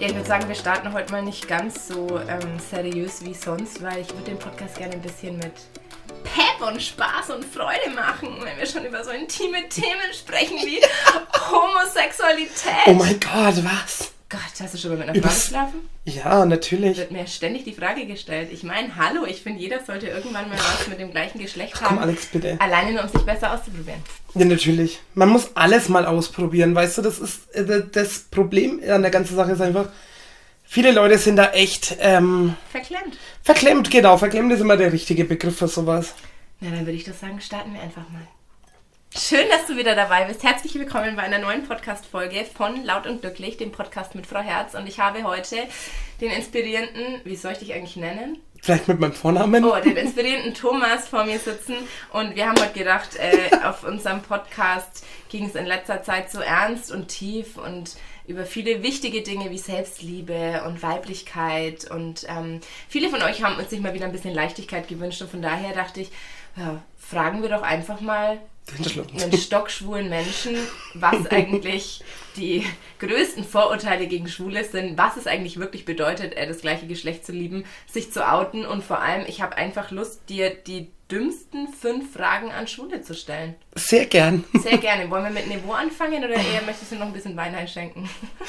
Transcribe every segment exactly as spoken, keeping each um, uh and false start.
Ja, ich würde sagen, wir starten heute mal nicht ganz so ähm, seriös wie sonst, weil ich würde den Podcast gerne ein bisschen mit Pep und Spaß und Freude machen, wenn wir schon über so intime Themen sprechen wie Homosexualität. Oh mein Gott, was? Gott, hast du schon mal mit einer Frau geschlafen? Ja, natürlich. Wird mir ständig die Frage gestellt. Ich meine, hallo, ich finde, jeder sollte irgendwann mal was mit dem gleichen Geschlecht haben. Komm, Alex, bitte. Alleine nur, um sich besser auszuprobieren. Ja, natürlich. Man muss alles mal ausprobieren, weißt du, das ist, äh, das Problem an der ganzen Sache ist einfach, viele Leute sind da echt, ähm... Verklemmt. Verklemmt, genau. Verklemmt ist immer der richtige Begriff für sowas. Na, dann würde ich doch sagen, starten wir einfach mal. Schön, dass du wieder dabei bist. Herzlich willkommen bei einer neuen Podcast-Folge von Laut und Glücklich, dem Podcast mit Frau Herz. Und ich habe heute den inspirierenden, wie soll ich dich eigentlich nennen? Vielleicht mit meinem Vornamen? Oh, den inspirierenden Thomas vor mir sitzen. Und wir haben heute gedacht, äh, auf unserem Podcast ging es in letzter Zeit so ernst und tief und über viele wichtige Dinge wie Selbstliebe und Weiblichkeit. Und ähm, viele von euch haben uns sich mal wieder ein bisschen Leichtigkeit gewünscht. Und von daher dachte ich, ja, fragen wir doch einfach mal einen stockschwulen Menschen, was eigentlich die größten Vorurteile gegen Schwule sind, was es eigentlich wirklich bedeutet, das gleiche Geschlecht zu lieben, sich zu outen und vor allem, ich habe einfach Lust, dir die dümmsten fünf Fragen an Schwule zu stellen. Sehr gern. Sehr gerne. Wollen wir mit Niveau anfangen oder eher möchtest du noch ein bisschen Wein einschenken?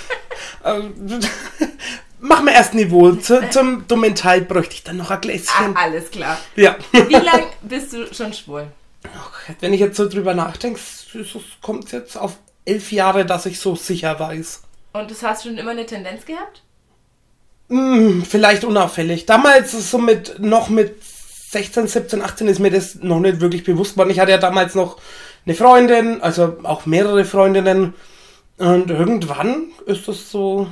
Machen wir erst Niveau. Zu, zum dummen Teil bräuchte ich dann noch ein Gläschen. Ah, alles klar. Ja. Wie lange bist du schon schwul? Oh, wenn ich jetzt so drüber nachdenke, kommt es jetzt auf elf Jahre, dass ich so sicher weiß. Und das hast du schon immer eine Tendenz gehabt? Hm, vielleicht unauffällig. Damals so mit, noch mit sechzehn, siebzehn, achtzehn ist mir das noch nicht wirklich bewusst geworden. Ich hatte ja damals noch eine Freundin, also auch mehrere Freundinnen. Und irgendwann ist das so...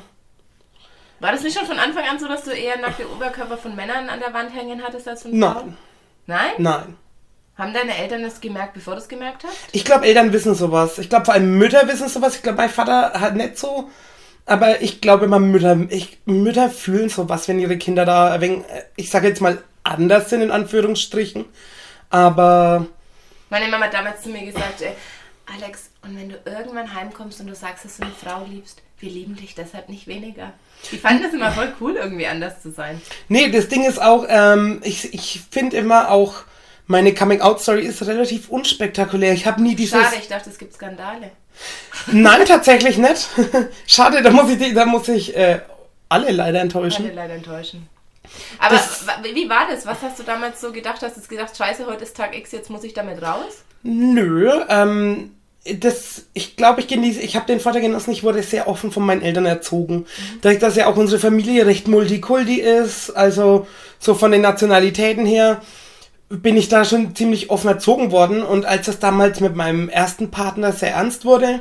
War das nicht schon von Anfang an so, dass du eher nackte Oberkörper von Männern an der Wand hängen hattest als von Frauen? Nein. Nein? Nein. Haben deine Eltern das gemerkt, bevor du es gemerkt hast? Ich glaube, Eltern wissen sowas. Ich glaube, vor allem Mütter wissen sowas. Ich glaube, mein Vater hat nicht so. Aber ich glaube immer, Mütter, ich, Mütter fühlen sowas, wenn ihre Kinder da ein wenig, ich sage jetzt mal, anders sind, in Anführungsstrichen. Aber... Meine Mama hat damals zu mir gesagt, ey, Alex, und wenn du irgendwann heimkommst und du sagst, dass du eine Frau liebst, wir lieben dich deshalb nicht weniger. Die fanden das immer voll cool, irgendwie anders zu sein. Nee, das Ding ist auch, ähm, ich, ich finde immer auch, meine Coming-out-Story ist relativ unspektakulär. Ich habe nie dieses... Schade, ich dachte, es gibt Skandale. Nein, tatsächlich nicht. Schade, da muss ich, da muss ich äh, alle leider enttäuschen. Alle leider enttäuschen. Aber das, wie war das? Was hast du damals so gedacht? Hast du gedacht, scheiße, heute ist Tag X, jetzt muss ich damit raus? Nö, ähm... Das, ich glaube, ich genieße, ich habe den Vorteil genossen, ich wurde sehr offen von meinen Eltern erzogen. Mhm. Dadurch, dass ja auch unsere Familie recht multikulti ist, also so von den Nationalitäten her, bin ich da schon ziemlich offen erzogen worden. Und als das damals mit meinem ersten Partner sehr ernst wurde,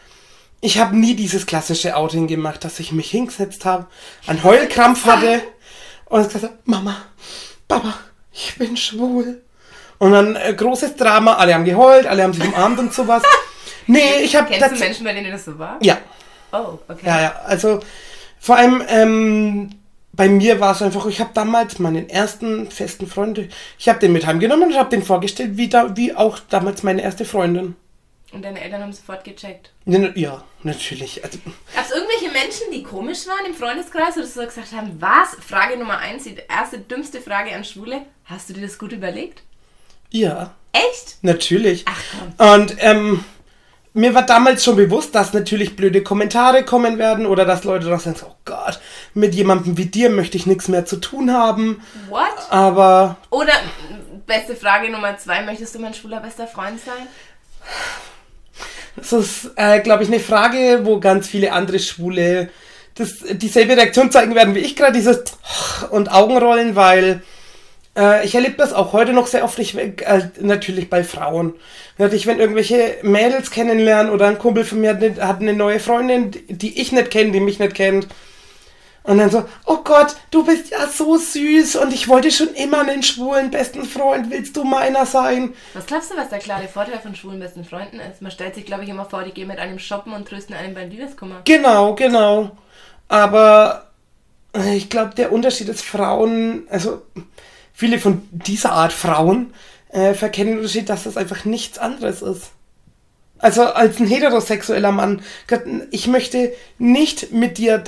ich habe nie dieses klassische Outing gemacht, dass ich mich hingesetzt habe, einen Heulkrampf hatte und gesagt habe, Mama, Papa, ich bin schwul. Und dann äh, großes Drama, alle haben geheult, alle haben sich umarmt und sowas. Nee, ich habe... Kennst du Menschen, bei denen das so war? Ja. Oh, okay. Ja, ja, also vor allem ähm, bei mir war es einfach, ich habe damals meinen ersten festen Freund, ich habe den mit heimgenommen und habe den vorgestellt, wie, da, wie auch damals meine erste Freundin. Und deine Eltern haben sofort gecheckt? Ja, natürlich. Also, gab es irgendwelche Menschen, die komisch waren im Freundeskreis oder so gesagt haben, was? Frage Nummer eins, die erste dümmste Frage an Schwule. Hast du dir das gut überlegt? Ja. Echt? Natürlich. Ach komm. Und ähm, mir war damals schon bewusst, dass natürlich blöde Kommentare kommen werden oder dass Leute doch sagen, oh Gott, mit jemandem wie dir möchte ich nichts mehr zu tun haben. What? Aber... Oder, beste Frage Nummer zwei, möchtest du mein schwuler bester Freund sein? Das ist, äh, glaube ich, eine Frage, wo ganz viele andere Schwule das, dieselbe Reaktion zeigen werden wie ich gerade, dieses und Augenrollen, weil... Ich erlebe das auch heute noch sehr oft, ich, äh, natürlich bei Frauen. Ich, wenn irgendwelche Mädels kennenlernen oder ein Kumpel von mir hat eine, hat eine neue Freundin, die ich nicht kenne, die mich nicht kennt. Und dann so, oh Gott, du bist ja so süß und ich wollte schon immer einen schwulen besten Freund, willst du meiner sein? Was glaubst du, was der klare Vorteil von schwulen besten Freunden ist? Man stellt sich, glaube ich, immer vor, die gehen mit einem shoppen und trösten einen beim Liebeskummer. Genau, genau. Aber ich glaube, der Unterschied ist Frauen, also... Viele von dieser Art Frauen äh, verkennen den Unterschied, dass das einfach nichts anderes ist. Also als ein heterosexueller Mann, ich möchte nicht mit dir deine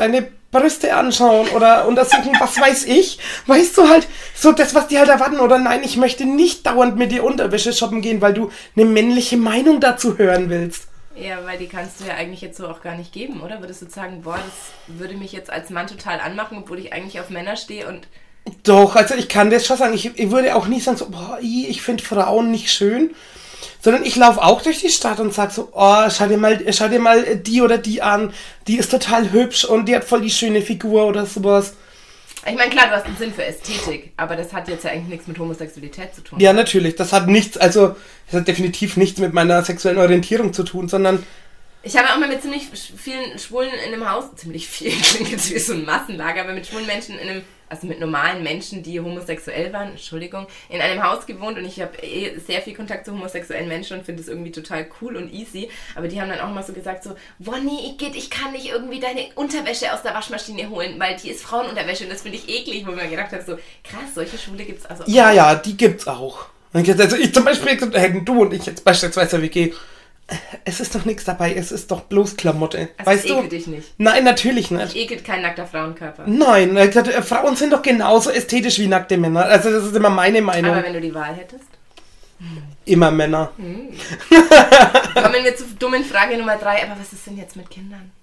Brüste anschauen oder untersuchen, was weiß ich. Weißt du halt, so das, was die halt erwarten. Oder nein, ich möchte nicht dauernd mit dir Unterwäsche shoppen gehen, weil du eine männliche Meinung dazu hören willst. Ja, weil die kannst du ja eigentlich jetzt so auch gar nicht geben, oder? Würdest du sagen, boah, das würde mich jetzt als Mann total anmachen, obwohl ich eigentlich auf Männer stehe und... Doch, also ich kann das schon sagen. Ich, ich würde auch nicht sagen so, boah, ich finde Frauen nicht schön. Sondern ich laufe auch durch die Stadt und sag so, oh, schau dir mal, schau dir mal die oder die an. Die ist total hübsch und die hat voll die schöne Figur oder sowas. Ich meine, klar, du hast einen Sinn für Ästhetik, aber das hat jetzt ja eigentlich nichts mit Homosexualität zu tun. Ja, natürlich. Das hat nichts, also, das hat definitiv nichts mit meiner sexuellen Orientierung zu tun, sondern... Ich habe auch mal mit ziemlich vielen Schwulen in einem Haus, ziemlich viel, klingt jetzt wie so ein Massenlager, aber mit schwulen Menschen in einem, also mit normalen Menschen, die homosexuell waren, Entschuldigung, in einem Haus gewohnt und ich habe eh sehr viel Kontakt zu homosexuellen Menschen und finde das irgendwie total cool und easy, aber die haben dann auch mal so gesagt so, Wonni, Igitt, ich kann nicht irgendwie deine Unterwäsche aus der Waschmaschine holen, weil die ist Frauenunterwäsche und das finde ich eklig, wo ich mir gedacht habe, so krass, solche Schwule gibt's also auch. Ja, ja, die gibt's auch. Also ich zum Beispiel, du und ich jetzt beispielsweise W G, es ist doch nichts dabei, es ist doch bloß Klamotte. Also weißt das du? ekelt dich nicht? Nein, natürlich nicht. Ich ekelt kein nackter Frauenkörper. Nein, er hat gesagt, äh, Frauen sind doch genauso ästhetisch wie nackte Männer. Also das ist immer meine Meinung. Aber wenn du die Wahl hättest? Immer Männer. Hm. Kommen wir zur dummen Frage Nummer drei, aber was ist denn jetzt mit Kindern?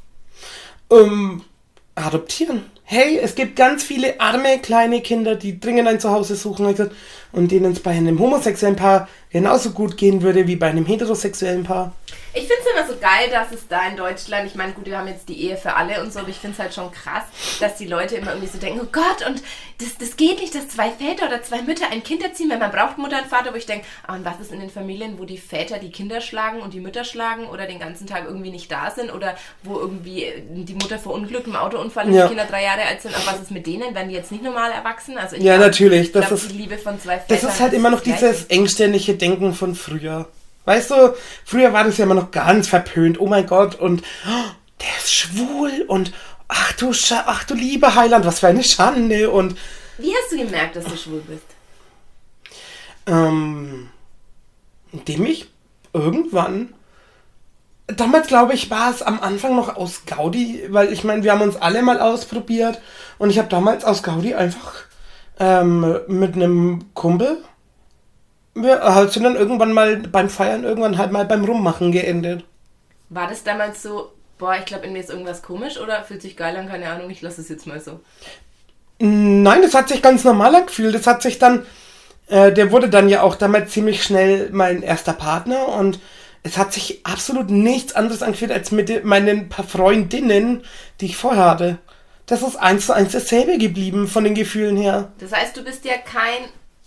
Ähm, adoptieren. Hey, es gibt ganz viele arme, kleine Kinder, die dringend ein Zuhause suchen und denen es bei einem homosexuellen Paar genauso gut gehen würde wie bei einem heterosexuellen Paar. Ich finde es immer so geil, dass es da in Deutschland, ich meine, gut, wir haben jetzt die Ehe für alle und so, aber ich finde es halt schon krass, dass die Leute immer irgendwie so denken, oh Gott, und das, das geht nicht, dass zwei Väter oder zwei Mütter ein Kind erziehen, weil man braucht Mutter und Vater, wo ich denke, ah, und was ist in den Familien, wo die Väter die Kinder schlagen und die Mütter schlagen oder den ganzen Tag irgendwie nicht da sind oder wo irgendwie die Mutter verunglückt im Autounfall und ja. die Kinder drei Jahre alt sind, aber was ist mit denen, werden die jetzt nicht normal erwachsen? Also ich ja, glaub, natürlich. Ich das glaub, ist, die Liebe von zwei Vätern. Das ist halt immer noch dieses engständige Denken von früher. Weißt du, früher war das ja immer noch ganz verpönt. Oh mein Gott, und oh, der ist schwul und ach du, Sch- ach du lieber Heiland, was für eine Schande. Und wie hast du gemerkt, dass du schwul bist? Ähm, indem ich irgendwann, damals glaube ich, war es am Anfang noch aus Gaudi, weil ich meine, wir haben uns alle mal ausprobiert und ich habe damals aus Gaudi einfach ähm, mit einem Kumpel, wir halt sind dann irgendwann mal beim Feiern, irgendwann halt mal beim Rummachen geendet. War das damals so, boah, ich glaube, in mir ist irgendwas komisch oder fühlt sich geil an, keine Ahnung, ich lasse es jetzt mal so? Nein, das hat sich ganz normal angefühlt. Das hat sich dann, äh, der wurde dann ja auch damals ziemlich schnell mein erster Partner und es hat sich absolut nichts anderes angefühlt als mit meinen paar Freundinnen, die ich vorher hatte. Das ist eins zu eins dasselbe geblieben von den Gefühlen her. Das heißt, du bist ja kein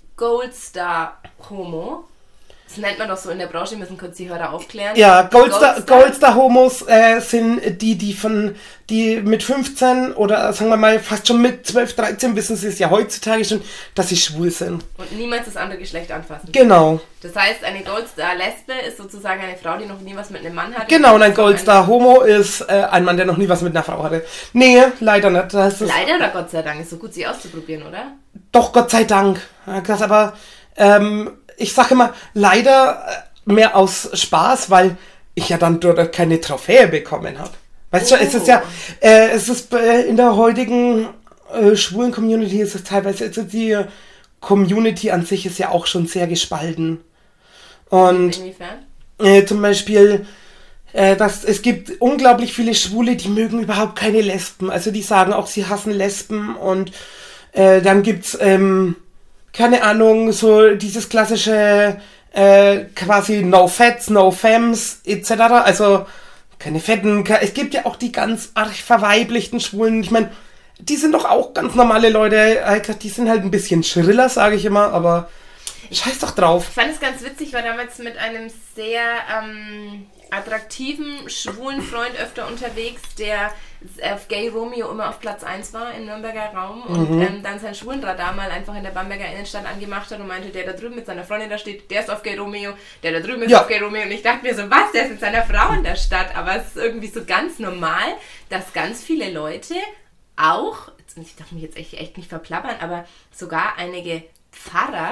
Goldstar-Homo. Das nennt man doch so in der Branche, wir müssen kurz die Hörer aufklären. Ja, Goldstar, Goldstar-Homos äh, sind die, die von, die mit fünfzehn oder sagen wir mal fast schon mit zwölf, dreizehn wissen sie es ja heutzutage schon, dass sie schwul sind. Und niemals das andere Geschlecht anfassen. Genau. Das heißt, eine Goldstar-Lesbe ist sozusagen eine Frau, die noch nie was mit einem Mann hatte. Genau, und ein Goldstar-Homo ist äh, ein Mann, der noch nie was mit einer Frau hatte. Nee, leider nicht. Das ist leider oder Gott sei Dank? Ist so gut, sie auszuprobieren, oder? Doch, Gott sei Dank. Das aber, ähm, ich sage immer, leider mehr aus Spaß, weil ich ja dann dort keine Trophäe bekommen habe. Weißt oh. du, es ist ja, äh, es ist äh, in der heutigen äh, schwulen Community ist es teilweise, also die Community an sich ist ja auch schon sehr gespalten. Und inwiefern? Äh, zum Beispiel, äh, dass es gibt unglaublich viele Schwule, die mögen überhaupt keine Lesben. Also die sagen auch, sie hassen Lesben und äh, dann gibt's ähm, keine Ahnung, so dieses klassische äh, quasi No Fats, No Femmes et cetera. Also keine Fetten. Es gibt ja auch die ganz arg verweiblichten Schwulen. Ich meine, die sind doch auch ganz normale Leute. Die sind halt ein bisschen schriller, sage ich immer, aber scheiß doch drauf. Ich fand es ganz witzig, ich war damals mit einem sehr ähm, attraktiven, schwulen Freund öfter unterwegs, der auf Gay Romeo immer auf Platz eins war im Nürnberger Raum und mhm. ähm, dann sein Schwulenradar mal einfach in der Bamberger Innenstadt angemacht hat und meinte, der da drüben mit seiner Freundin da steht, der ist auf Gay Romeo, der da drüben ist ja. auf Gay Romeo und ich dachte mir so, was, der ist mit seiner Frau in der Stadt, aber es ist irgendwie so ganz normal, dass ganz viele Leute auch, ich darf mich jetzt echt, echt nicht verplappern, aber sogar einige Pfarrer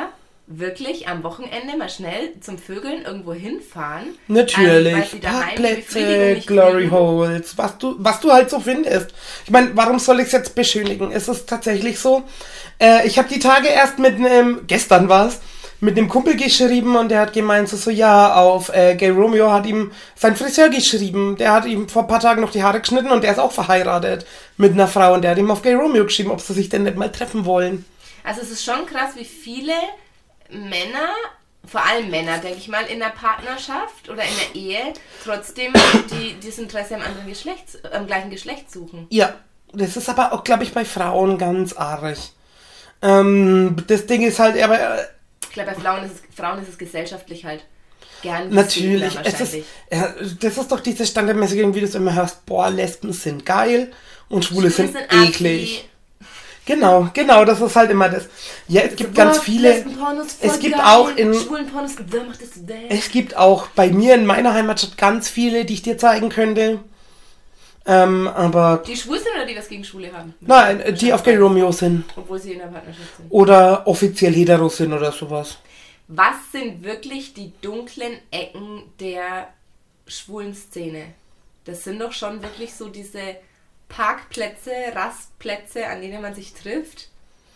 wirklich am Wochenende mal schnell zum Vögeln irgendwo hinfahren. Natürlich. Ähm, weil sie daheim die Parkplätze, Befriedigung nicht Glory kriegen. Holes, was du, was du halt so findest. Ich meine, warum soll ich es jetzt beschönigen? Es ist tatsächlich so, äh, ich habe die Tage erst mit einem, gestern war es, mit einem Kumpel geschrieben und der hat gemeint, so, so ja, auf äh, Gay Romeo hat ihm sein Friseur geschrieben. Der hat ihm vor ein paar Tagen noch die Haare geschnitten und der ist auch verheiratet mit einer Frau und der hat ihm auf Gay Romeo geschrieben, ob sie sich denn nicht mal treffen wollen. Also es ist schon krass, wie viele Männer, vor allem Männer, denke ich mal, in der Partnerschaft oder in der Ehe trotzdem die, das Interesse am anderen Geschlecht, am gleichen Geschlecht suchen. Ja, das ist aber auch, glaube ich, bei Frauen ganz arg. Ähm, das Ding ist halt, aber... Äh, ich glaube, bei Frauen ist, es, Frauen ist es gesellschaftlich halt gern natürlich. Es ist, wahrscheinlich. ja, das ist doch diese standardmäßige, wie du es immer hörst, boah, Lesben sind geil und Schwule, Schwule sind, sind eklig. Genau, genau, das ist halt immer das. Ja, es gibt so, ganz viele. Es gibt geil. auch in. Schwulenpornos, wer macht das denn? Es gibt auch bei mir in meiner Heimatstadt ganz viele, die ich dir zeigen könnte. Ähm, aber. Die schwul sind oder die was gegen Schwule haben? Nein, die auf Gay Romeo sind. Obwohl sie in der Partnerschaft sind. Oder offiziell hetero sind oder sowas. Was sind wirklich die dunklen Ecken der schwulen Szene? Das sind doch schon wirklich so diese Parkplätze, Rastplätze, an denen man sich trifft?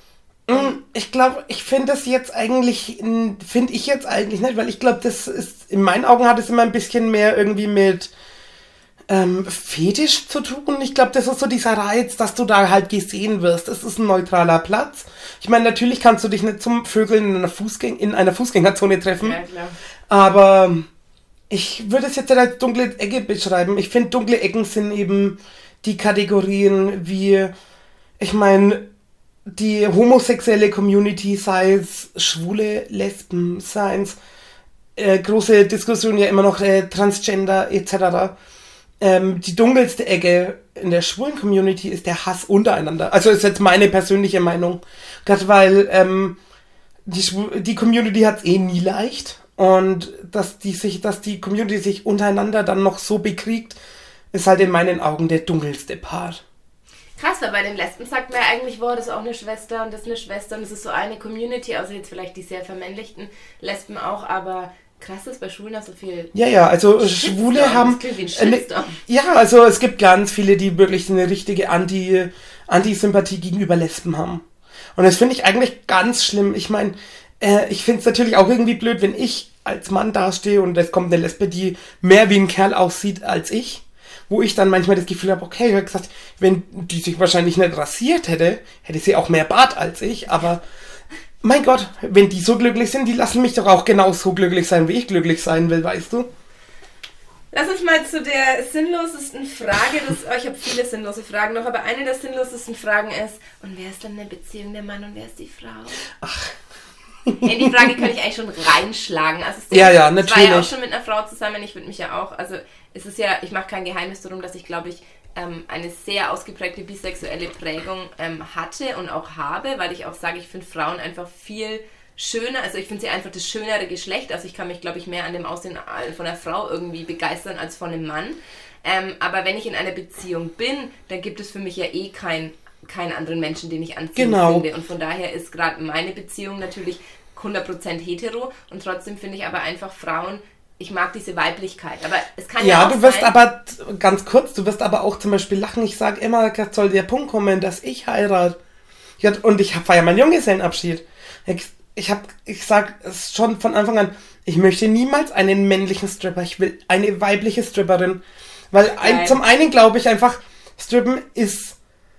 Ich glaube, ich finde das jetzt eigentlich, finde ich jetzt eigentlich nicht, weil ich glaube, das ist, in meinen Augen hat es immer ein bisschen mehr irgendwie mit ähm, Fetisch zu tun. Ich glaube, das ist so dieser Reiz, dass du da halt gesehen wirst. Es ist ein neutraler Platz. Ich meine, natürlich kannst du dich nicht zum Vögeln in einer, Fußgäng- in einer Fußgängerzone treffen. Ja, klar. Aber ich würde es jetzt als dunkle Ecke beschreiben. Ich finde, dunkle Ecken sind eben die Kategorien wie, ich meine, die homosexuelle Community, sei es Schwule, Lesben, sei es äh, große Diskussion ja immer noch äh, Transgender et cetera. Ähm, die dunkelste Ecke in der schwulen Community ist der Hass untereinander. Also ist jetzt meine persönliche Meinung. Gerade weil ähm, die, Schw- die Community hat es eh nie leicht. Und dass die, sich, dass die Community sich untereinander dann noch so bekriegt, ist halt in meinen Augen der dunkelste Part. Krass, weil bei den Lesben sagt man ja eigentlich, boah, das ist auch eine Schwester und das ist eine Schwester und das ist so eine Community, außer jetzt vielleicht die sehr vermännlichten Lesben auch, aber krass, dass bei Schwulen da so viel... Ja, ja, also Shitstorm. Schwule haben... Das klingt wie ein Shitstorm. Äh, ja, also es gibt ganz viele, die wirklich eine richtige Anti, Antisympathie gegenüber Lesben haben. Und das finde ich eigentlich ganz schlimm. Ich meine, äh, ich finde es natürlich auch irgendwie blöd, wenn ich als Mann dastehe und es kommt eine Lesbe, die mehr wie ein Kerl aussieht als ich. Wo ich dann manchmal das Gefühl habe, okay, ich habe gesagt, wenn die sich wahrscheinlich nicht rasiert hätte, hätte sie auch mehr Bart als ich, aber mein Gott, wenn die so glücklich sind, die lassen mich doch auch genauso glücklich sein, wie ich glücklich sein will, weißt du? Lass uns mal zu der sinnlosesten Frage, das, oh, ich habe viele sinnlose Fragen noch, aber eine der sinnlosesten Fragen ist, und wer ist dann in der Beziehung der Mann und wer ist die Frau? Ach. In die Frage kann ich eigentlich schon reinschlagen. Also es ja, ja, natürlich. Ich war ja auch schon mit einer Frau zusammen, ich würde mich ja auch, also es ist ja, ich mache kein Geheimnis darum, dass ich glaube ich ähm, eine sehr ausgeprägte bisexuelle Prägung ähm, hatte und auch habe, weil ich auch sage, ich finde Frauen einfach viel schöner, also ich finde sie einfach das schönere Geschlecht, also ich kann mich glaube ich mehr an dem Aussehen von einer Frau irgendwie begeistern als von einem Mann. Ähm, aber wenn ich in einer Beziehung bin, dann gibt es für mich ja eh kein keinen anderen Menschen, den ich anziehend genau. finde. Und von daher ist gerade meine Beziehung natürlich hundert Prozent hetero und trotzdem finde ich aber einfach Frauen, ich mag diese Weiblichkeit. Aber es kann ja, ja auch du wirst sein, aber, ganz kurz, du wirst aber auch zum Beispiel lachen, ich sage immer, da soll der Punkt kommen, dass ich heirate. Ja, und ich feiere meinen Junggesellenabschied. Ich, ich hab, ich sag es schon von Anfang an, ich möchte niemals einen männlichen Stripper, ich will eine weibliche Stripperin. Weil ein, zum einen glaube ich einfach, Strippen ist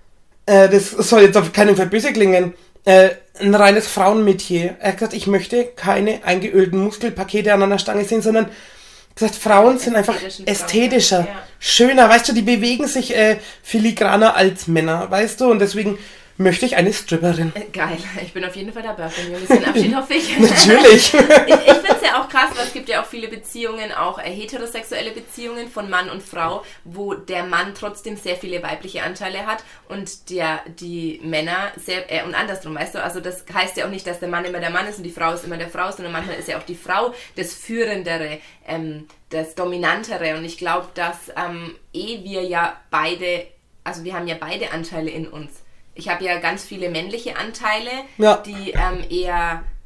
das soll jetzt auf keinen Fall böse klingen, äh, ein reines Frauenmetier. Er hat gesagt, ich möchte keine eingeölten Muskelpakete an einer Stange sehen, sondern gesagt, Frauen sind einfach ästhetischer, ja. schöner, weißt du, die bewegen sich äh, filigraner als Männer, weißt du, und deswegen möchte ich eine Stripperin. Äh, geil, ich bin auf jeden Fall dabei für den Junggesellenabschied, hoffe ich. Natürlich. ich ich finde es ja auch krass, weil es gibt ja auch viele Beziehungen, auch äh, heterosexuelle Beziehungen von Mann und Frau, wo der Mann trotzdem sehr viele weibliche Anteile hat und der, die Männer sehr, äh, und andersrum, weißt du, also das heißt ja auch nicht, dass der Mann immer der Mann ist und die Frau ist immer der Frau, sondern manchmal ist ja auch die Frau das Führendere, ähm, das Dominantere und ich glaube, dass ähm, eh wir ja beide, also wir haben ja beide Anteile in uns. Ich habe ja ganz viele männliche Anteile, ja. die ähm, eher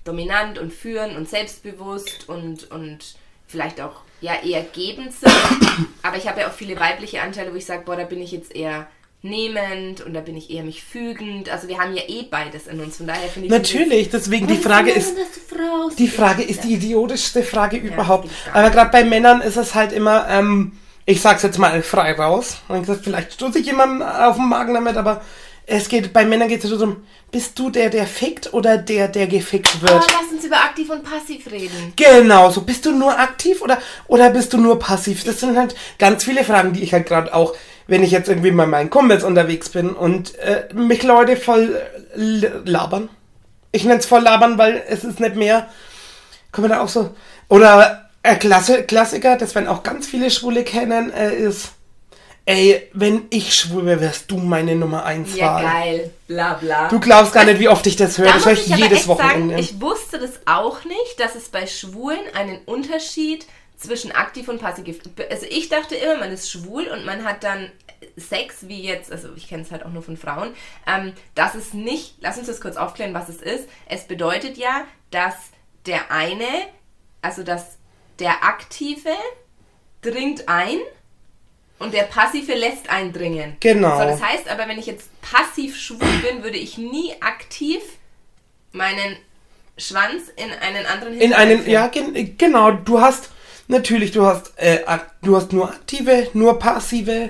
dominant und führend und selbstbewusst und, und vielleicht auch ja, eher gebend sind. Aber ich habe ja auch viele weibliche Anteile, wo ich sage, boah, da bin ich jetzt eher nehmend und da bin ich eher mich fügend. Also wir haben ja eh beides in uns. Von daher finde ich... Natürlich, deswegen die Frage ist... Die Frage ist die idiotischste Frage ja, überhaupt. Aber gerade bei Männern ist es halt immer... Ähm, ich sag's jetzt mal frei raus. Und ich sag, vielleicht stoße ich jemanden auf den Magen damit, aber es geht, bei Männern geht es so darum, bist du der, der fickt oder der, der gefickt wird? Aber lass uns über aktiv und passiv reden. Genau, so bist du nur aktiv oder, oder bist du nur passiv? Das sind halt ganz viele Fragen, die ich halt gerade auch, wenn ich jetzt irgendwie bei meinen Kumpels unterwegs bin und äh, mich Leute voll äh, labern. Ich nenne es voll labern, weil es ist nicht mehr, kann man da auch so, oder äh, Klasse, Klassiker, das werden auch ganz viele Schwule kennen, äh, ist, ey, wenn ich schwul wäre, wärst du meine Nummer eins Ja, Wahl. geil, bla bla. Du glaubst gar nicht, wie oft ich das höre. Da Das höre muss ich ich aber jedes echt Wochenende. sagen, ich wusste das auch nicht, dass es bei Schwulen einen Unterschied zwischen aktiv und passiv gibt. Also ich dachte immer, man ist schwul und man hat dann Sex, wie jetzt, also ich kenne es halt auch nur von Frauen, ähm, das ist nicht, lass uns das kurz aufklären, was es ist. Es bedeutet ja, dass der eine, also dass der Aktive dringt ein und der Passive lässt eindringen. Genau. So, das heißt aber, wenn ich jetzt passiv schwul bin, würde ich nie aktiv meinen Schwanz in einen anderen In einen, einführen. ja, gen, genau, du hast, natürlich, du hast, äh, ak- du hast nur aktive, nur passive,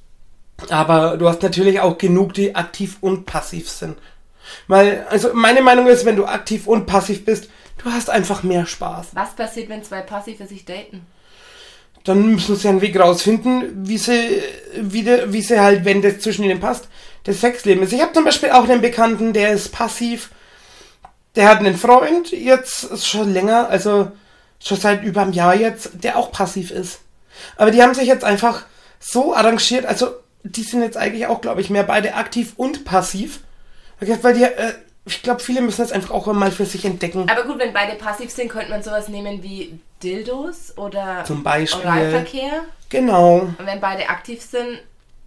aber du hast natürlich auch genug, die aktiv und passiv sind. Weil, also meine Meinung ist, wenn du aktiv und passiv bist, du hast einfach mehr Spaß. Was passiert, wenn zwei Passive sich daten? Dann müssen sie einen Weg rausfinden, wie sie, wie, de, wie sie halt, wenn das zwischen ihnen passt, das Sexleben ist. Ich habe zum Beispiel auch einen Bekannten, der ist passiv, der hat einen Freund, jetzt ist schon länger, also schon seit über einem Jahr jetzt, der auch passiv ist. Aber die haben sich jetzt einfach so arrangiert, also die sind jetzt eigentlich auch, glaube ich, mehr beide aktiv und passiv. Weil die, äh, ich glaube, viele müssen das einfach auch mal für sich entdecken. Aber gut, wenn beide passiv sind, könnte man sowas nehmen wie Dildos oder Zum Beispiel. Oralverkehr. Genau. Und wenn beide aktiv sind,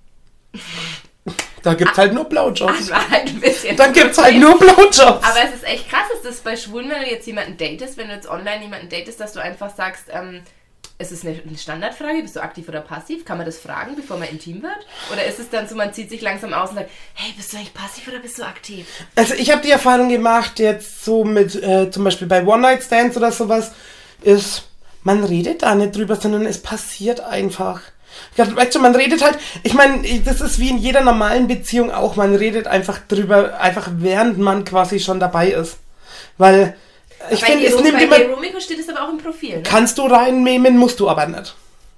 da gibt's halt nur Blowjobs. also halt ein bisschen. Dann gibt's halt nur Blowjobs. Aber es ist echt krass, ist das bei Schwulen, wenn du jetzt jemanden datest, wenn du jetzt online jemanden datest, dass du einfach sagst, ähm, ist es eine Standardfrage, bist du aktiv oder passiv? Kann man das fragen, bevor man intim wird? Oder ist es dann so, man zieht sich langsam aus und sagt, hey, bist du eigentlich passiv oder bist du aktiv? Also ich habe die Erfahrung gemacht, jetzt so mit, äh, zum Beispiel bei One-Night-Stands oder sowas, ist, man redet da nicht drüber, sondern es passiert einfach. Weißt du, man redet halt, ich meine, das ist wie in jeder normalen Beziehung auch, man redet einfach drüber, einfach während man quasi schon dabei ist. Weil, ich finde, es nimmt immer... Bei Rumiko steht es aber auch im Profil, ne? Kannst du reinnehmen, musst du aber nicht.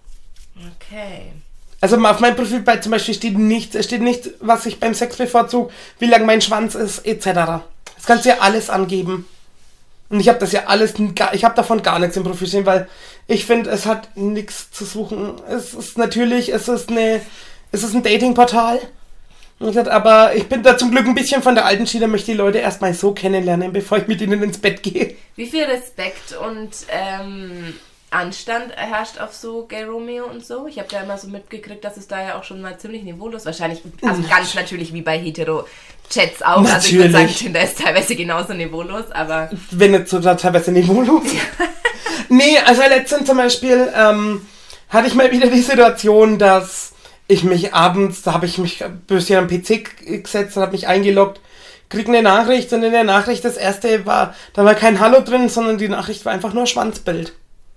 Okay. Also auf meinem Profil bei zum Beispiel steht nichts, es steht nicht, was ich beim Sex bevorzuge, wie lang mein Schwanz ist, et cetera. Das kannst du ja alles angeben. Und ich habe das ja alles, ich habe davon gar nichts im Profil stehen, weil ich finde, es hat nichts zu suchen. Es ist natürlich, es ist eine, es ist ein Datingportal. Aber ich bin da zum Glück ein bisschen von der alten Schiene, möchte die Leute erstmal so kennenlernen, bevor ich mit ihnen ins Bett gehe. Wie viel Respekt und ähm, Anstand herrscht auf so Gay Romeo und so? Ich habe da immer so mitgekriegt, dass es da ja auch schon mal ziemlich niveaulos, wahrscheinlich, also ganz natürlich wie bei Hetero-Chats auch. Natürlich. Also ich würde sagen, Tinder ist teilweise genauso niveaulos, aber... Wenn nicht sogar teilweise niveaulos. Nee, also letztens zum Beispiel ähm, hatte ich mal wieder die Situation, dass ich mich abends, da habe ich mich ein bisschen am P C gesetzt und habe mich eingeloggt, krieg eine Nachricht und in der Nachricht, das erste war, da war kein Hallo drin, sondern die Nachricht war einfach nur Schwanzbild.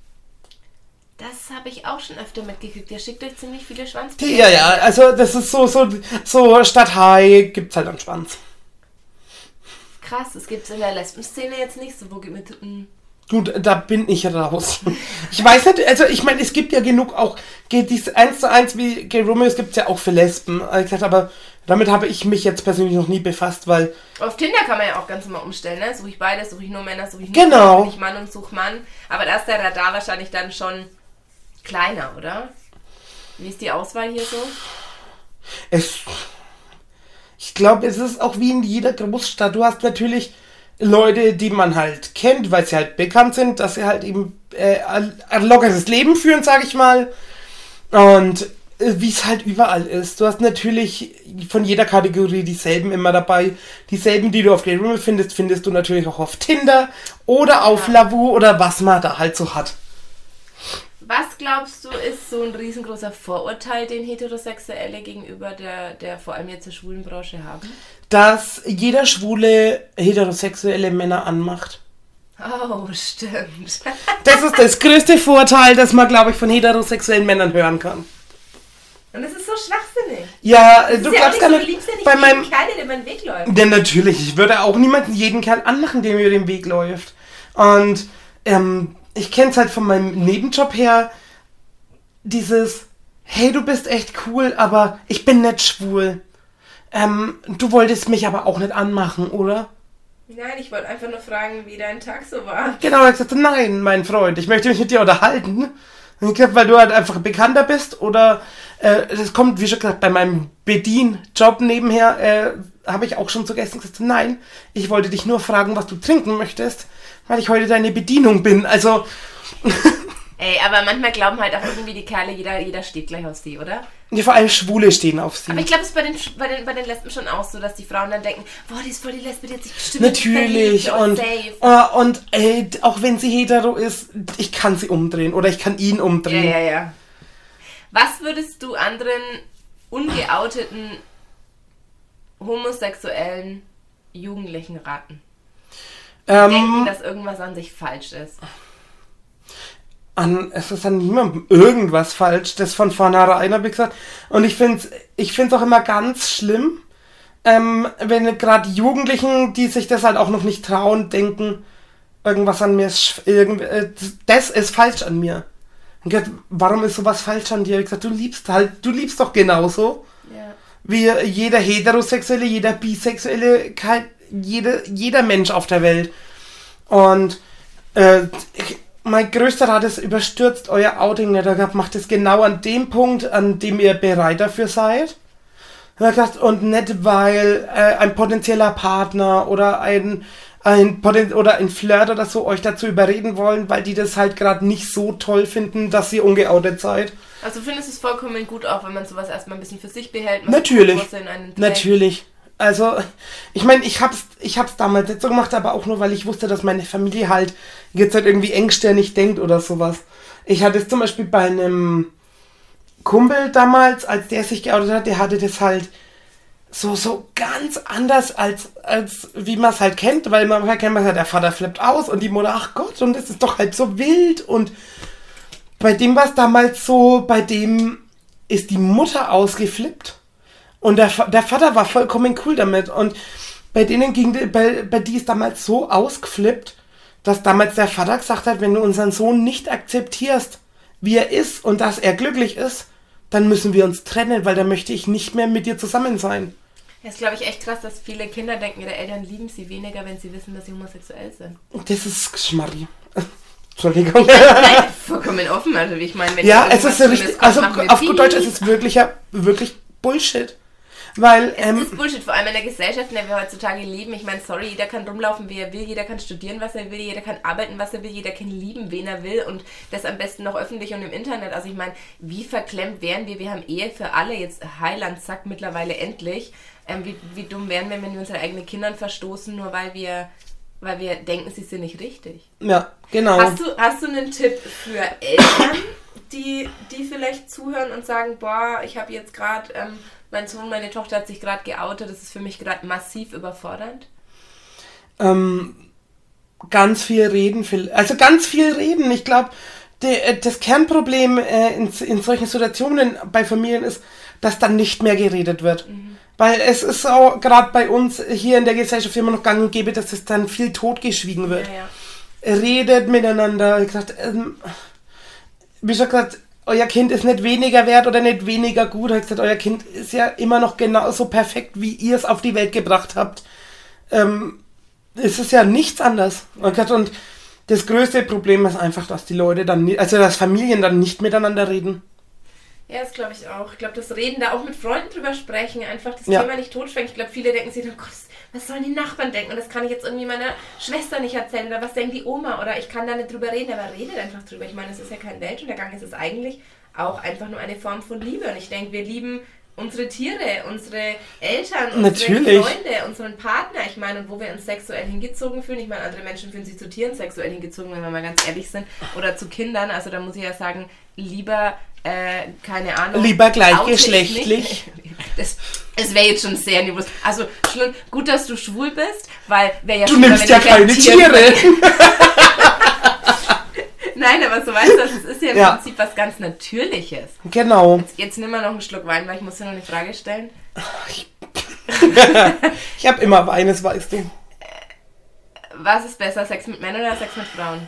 Das habe ich auch schon öfter mitgekriegt. Ihr schickt euch ziemlich viele Schwanzbilder. Ja, ja, also das ist so, so, so statt Hi gibt's halt einen Schwanz. Krass, das gibt's in der Lesben-Szene jetzt nicht so, wo gibt mit... Mm. Du, da bin ich raus. Ich weiß nicht, also ich meine, es gibt ja genug auch, geht dies eins zu eins wie Gay Romeo, es gibt's ja auch für Lesben, aber damit habe ich mich jetzt persönlich noch nie befasst, weil... Auf Tinder kann man ja auch ganz normal umstellen, ne? Suche ich beides, suche ich nur Männer, suche ich nur Genau. Frauen, bin ich Mann und suche Mann. Aber da ist der Radar wahrscheinlich dann schon kleiner, oder? Wie ist die Auswahl hier so? Es... Ich glaube, es ist auch wie in jeder Großstadt. Du hast natürlich Leute, die man halt kennt, weil sie halt bekannt sind, dass sie halt eben äh, ein lockeres Leben führen, sag ich mal. Und wie es halt überall ist. Du hast natürlich von jeder Kategorie dieselben immer dabei. Dieselben, die du auf Gay Rimmel findest, findest du natürlich auch auf Tinder oder auf ja. Lavu oder was man da halt so hat. Was glaubst du, ist so ein riesengroßer Vorurteil, den Heterosexuelle gegenüber der, der vor allem jetzt der schwulen Branche haben? Dass jeder Schwule heterosexuelle Männer anmacht. Oh, stimmt. Das ist das größte Vorteil, das man, glaube ich, von heterosexuellen Männern hören kann. Und das ist so schwachsinnig. Ja, das du ist ja glaubst gar so, nicht, du liebst ja nicht bei jeden meinem Kerl, der über den Weg läuft. Ja, natürlich. Ich würde auch niemanden, jeden Kerl anmachen, der mir über den Weg läuft. Und ähm, ich kenne es halt von meinem Nebenjob her, dieses, hey, du bist echt cool, aber ich bin nicht schwul. Ähm, du wolltest mich aber auch nicht anmachen, oder? Nein, ich wollte einfach nur fragen, wie dein Tag so war. Genau, er hat gesagt, nein, mein Freund, ich möchte mich mit dir unterhalten. Und ich glaube, weil du halt einfach bekannter bist oder äh, das kommt, wie schon gesagt, bei meinem Bedienjob nebenher äh, habe ich auch schon zu Gästen gesagt, nein, ich wollte dich nur fragen, was du trinken möchtest, weil ich heute deine Bedienung bin. Also... Ey, aber manchmal glauben halt auch irgendwie die Kerle, jeder, jeder steht gleich auf sie, oder? Ja, vor allem Schwule stehen auf sie. Aber ich glaube, es ist bei den, bei, den, bei den Lesben schon auch so, dass die Frauen dann denken, boah, die ist voll die Lesbe, die hat sich bestimmt natürlich und, safe. Uh, und ey, auch wenn sie hetero ist, ich kann sie umdrehen oder ich kann ihn umdrehen. Ja, ja, ja. Was würdest du anderen ungeouteten homosexuellen Jugendlichen raten? Die ähm, denken, dass irgendwas an sich falsch ist. An, es ist an niemandem irgendwas falsch, das von vornherein habe ich gesagt. Und ich finde es ich find's auch immer ganz schlimm, ähm, wenn gerade Jugendlichen, die sich das halt auch noch nicht trauen, denken, irgendwas an mir ist, irgend, äh, das ist falsch an mir. Und gesagt, warum ist sowas falsch an dir? Ich gesagt, du liebst halt, du liebst doch genauso. Ja. Wie jeder Heterosexuelle, jeder Bisexuelle, jeder, jeder Mensch auf der Welt. Und äh, ich, mein größter Rat ist, überstürzt euer Outing nicht. Macht es genau an dem Punkt, an dem ihr bereit dafür seid. Und nicht, weil äh, ein potenzieller Partner oder ein, ein Poten- oder ein Flirt oder so euch dazu überreden wollen, weil die das halt gerade nicht so toll finden, dass ihr ungeoutet seid. Also findest du es vollkommen gut, auch wenn man sowas erstmal ein bisschen für sich behält? Natürlich, natürlich. Also, ich meine, ich hab's, ich hab's damals nicht so gemacht, aber auch nur, weil ich wusste, dass meine Familie halt jetzt halt irgendwie engstirnig denkt oder sowas. Ich hatte es zum Beispiel bei einem Kumpel damals, als der sich geoutet hat, der hatte das halt so, so ganz anders, als, als wie man es halt kennt, weil man kennt man halt, der Vater flippt aus und die Mutter, ach Gott, und das ist doch halt so wild. Und bei dem war es damals so, bei dem ist die Mutter ausgeflippt. Und der, der Vater war vollkommen cool damit. Und bei denen ging, bei, bei die ist damals so ausgeflippt, dass damals der Vater gesagt hat, wenn du unseren Sohn nicht akzeptierst, wie er ist und dass er glücklich ist, dann müssen wir uns trennen, weil dann möchte ich nicht mehr mit dir zusammen sein. Ja, ist, glaube ich, echt krass, dass viele Kinder denken, ihre Eltern lieben sie weniger, wenn sie wissen, dass sie homosexuell sind. Das ist Schmarri. Entschuldigung. Nein, vollkommen offen, also wie ich meine, wenn ja, es ist so richtig, kommt, also auf gut Deutsch, es ist wirklich, ja, wirklich Bullshit. Weil, es ähm, ist Bullshit, vor allem in der Gesellschaft, in der wir heutzutage leben. Ich meine, sorry, jeder kann rumlaufen, wie er will, jeder kann studieren, was er will, jeder kann arbeiten, was er will, jeder kann lieben, wen er will und das am besten noch öffentlich und im Internet. Also ich meine, wie verklemmt wären wir? Wir haben Ehe für alle, jetzt Heiland, zack, mittlerweile endlich. Ähm, wie, wie dumm wären wir, wenn wir unsere eigenen Kindern verstoßen, nur weil wir, weil wir denken, sie sind nicht richtig. Ja, genau. Hast du, hast du einen Tipp für Eltern, die, die vielleicht zuhören und sagen, boah, ich habe jetzt gerade... Ähm, mein Sohn, meine Tochter hat sich gerade geoutet, das ist für mich gerade massiv überfordernd. Ähm, ganz viel reden, also ganz viel reden. Ich glaube, das Kernproblem äh, in, in solchen Situationen bei Familien ist, dass dann nicht mehr geredet wird. Mhm. Weil es ist auch gerade bei uns hier in der Gesellschaft immer noch gang und gäbe, dass es dann viel totgeschwiegen wird. Ja, ja. Redet miteinander. Ich gesagt, ähm, wie schon gesagt, euer Kind ist nicht weniger wert oder nicht weniger gut. Ich habe gesagt, euer Kind ist ja immer noch genauso perfekt, wie ihr es auf die Welt gebracht habt. Ähm, es ist ja nichts anders. Und das größte Problem ist einfach, dass die Leute dann, also dass Familien dann nicht miteinander reden. Ja, das glaube ich auch. Ich glaube, das Reden, da auch mit Freunden drüber sprechen, einfach das ja. Thema nicht totschweigen. Ich glaube, viele denken sich, oh Gott, was sollen die Nachbarn denken? Und das kann ich jetzt irgendwie meiner Schwester nicht erzählen oder was denkt die Oma oder ich kann da nicht drüber reden, aber redet einfach drüber. Ich meine, es ist ja kein Weltuntergang, es ist eigentlich auch einfach nur eine Form von Liebe und ich denke, wir lieben unsere Tiere, unsere Eltern, unsere Natürlich. Freunde, unseren Partner, ich meine, und wo wir uns sexuell hingezogen fühlen, ich meine, andere Menschen fühlen sich zu Tieren sexuell hingezogen, wenn wir mal ganz ehrlich sind, oder zu Kindern, also da muss ich ja sagen, lieber, äh, keine Ahnung. Lieber gleichgeschlechtlich. Das, das wäre jetzt schon sehr niveaus. Also, schon gut, dass du schwul bist, weil wäre ja Du schon, nimmst ja keine Tiere. Nein, aber so weißt du, es ist ja im ja. Prinzip was ganz Natürliches. Genau. Jetzt, jetzt nimm mal noch einen Schluck Wein, weil ich muss dir noch eine Frage stellen. Ich habe immer Wein, das weißt du. Was ist besser, Sex mit Männern oder Sex mit Frauen?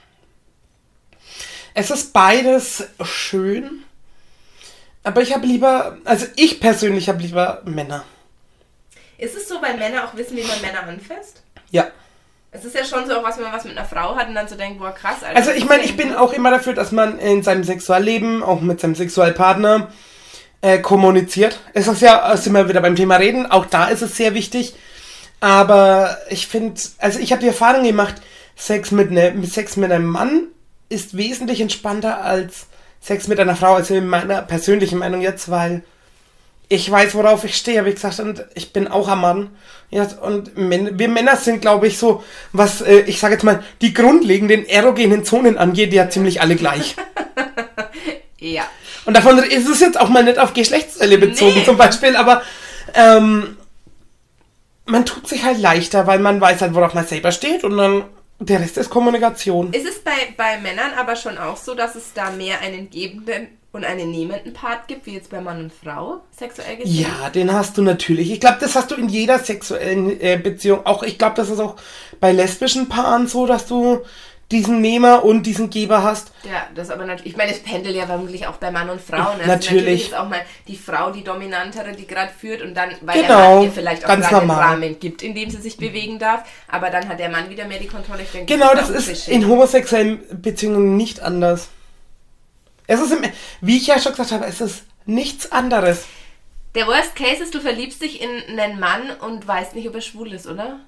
Es ist beides schön, aber ich habe lieber, also ich persönlich habe lieber Männer. Ist es so, weil Männer auch wissen, wie man Männer anfasst? Ja. Es ist ja schon so, auch was, wenn man was mit einer Frau hat und dann so denkt, boah, krass. Alter, also ich meine, ich bin auch immer dafür, dass man in seinem Sexualleben, auch mit seinem Sexualpartner, äh, kommuniziert. Es ist ja, sind wir wieder beim Thema Reden, auch da ist es sehr wichtig. Aber ich finde, also ich habe die Erfahrung gemacht, Sex mit, ne, Sex mit einem Mann ist wesentlich entspannter als Sex mit einer Frau, also in meiner persönlichen Meinung jetzt, weil ich weiß, worauf ich stehe, wie gesagt, und ich bin auch ein Mann. Ja, und wir Männer sind, glaube ich, so, was, äh, ich sage jetzt mal, die grundlegenden erogenen Zonen angeht, ja ziemlich alle gleich. Ja. Und davon ist es jetzt auch mal nicht auf Geschlechtsteile bezogen, nee. Zum Beispiel, aber ähm, man tut sich halt leichter, weil man weiß halt, worauf man selber steht und dann der Rest ist Kommunikation. Ist es bei, bei Männern aber schon auch so, dass es da mehr einen gebenden und einen nehmenden Part gibt, wie jetzt bei Mann und Frau, sexuell gesehen? Ja, den hast du natürlich. Ich glaube, das hast du in jeder sexuellen äh, Beziehung. Auch ich glaube, das ist auch bei lesbischen Paaren so, dass du diesen Nehmer und diesen Geber hast. Ja, das aber natürlich, ich meine, es pendelt ja vermutlich auch bei Mann und Frau. Ne? Natürlich. Also natürlich ist auch mal die Frau die Dominantere, die gerade führt und dann, weil genau, der Mann ihr vielleicht auch gerade einen normal. Rahmen gibt, in dem sie sich bewegen darf, aber dann hat der Mann wieder mehr die Kontrolle. Ich denke, genau, das das ist, ist in homosexuellen Beziehungen nicht anders. Es ist, im, wie ich ja schon gesagt habe, es ist nichts anderes. Der Worst Case ist, du verliebst dich in einen Mann und weißt nicht, ob er schwul ist, oder?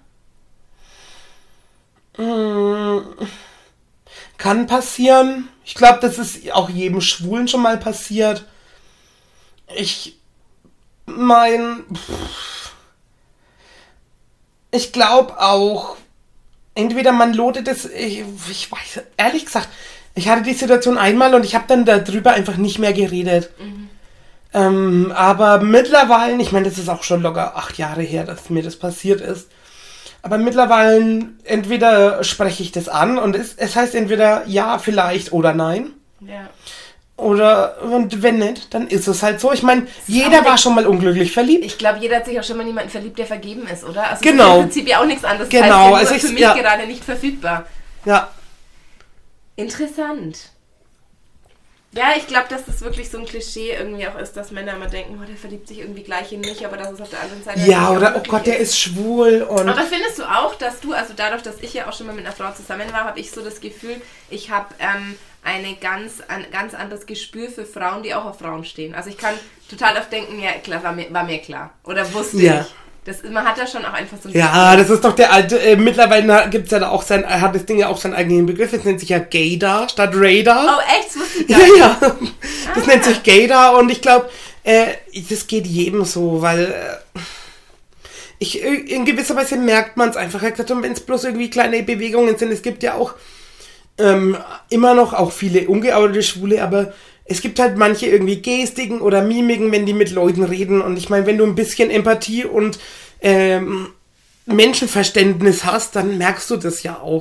Mmh. Kann passieren. Ich glaube, das ist auch jedem Schwulen schon mal passiert. Ich mein... Ich glaube auch, entweder man lotet es... Ich, ich weiß, ehrlich gesagt, ich hatte die Situation einmal und ich habe dann darüber einfach nicht mehr geredet. Mhm. Ähm, aber mittlerweile, ich meine, das ist auch schon locker acht Jahre her, dass mir das passiert ist. Aber mittlerweile entweder spreche ich das an und es, es heißt entweder ja, vielleicht oder nein. Ja. Oder und wenn nicht, dann ist es halt so. Ich meine, jeder war schon mal unglücklich verliebt. Ich glaube, jeder hat sich auch schon mal jemanden verliebt, der vergeben ist, oder? Also genau. Das ist im Prinzip ja auch nichts anderes. Genau. Das heißt, also ich, für mich ja. gerade nicht verfügbar. Ja. Interessant. Ja, ich glaube, dass das wirklich so ein Klischee irgendwie auch ist, dass Männer immer denken, oh, der verliebt sich irgendwie gleich in mich, aber dass es auf der anderen Seite... Ja, oder oh Gott, der ist, ist schwul und... Aber findest du auch, dass du, also dadurch, dass ich ja auch schon mal mit einer Frau zusammen war, habe ich so das Gefühl, ich habe ähm, eine ganz, ein ganz anderes Gespür für Frauen, die auch auf Frauen stehen. Also ich kann total oft denken, ja klar, war mir, war mir klar. Oder wusste ja. ich. Das, man hat da schon auch einfach so ein Ja, Gefühl. Das ist doch der alte, äh, mittlerweile gibt's ja da auch sein, hat das Ding ja auch seinen eigenen Begriff, das nennt sich ja Gaydar statt Radar. Oh echt? Das wusste ich gar nicht. Ja, ja, das ah. nennt sich Gaydar und ich glaube, äh, das geht jedem so, weil äh, ich, in gewisser Weise merkt man es einfach, und wenn es bloß irgendwie kleine Bewegungen sind, es gibt ja auch ähm, immer noch auch viele ungeoutete Schwule, aber es gibt halt manche irgendwie Gestiken oder Mimiken, wenn die mit Leuten reden. Und ich meine, wenn du ein bisschen Empathie und ähm, Menschenverständnis hast, dann merkst du das ja auch.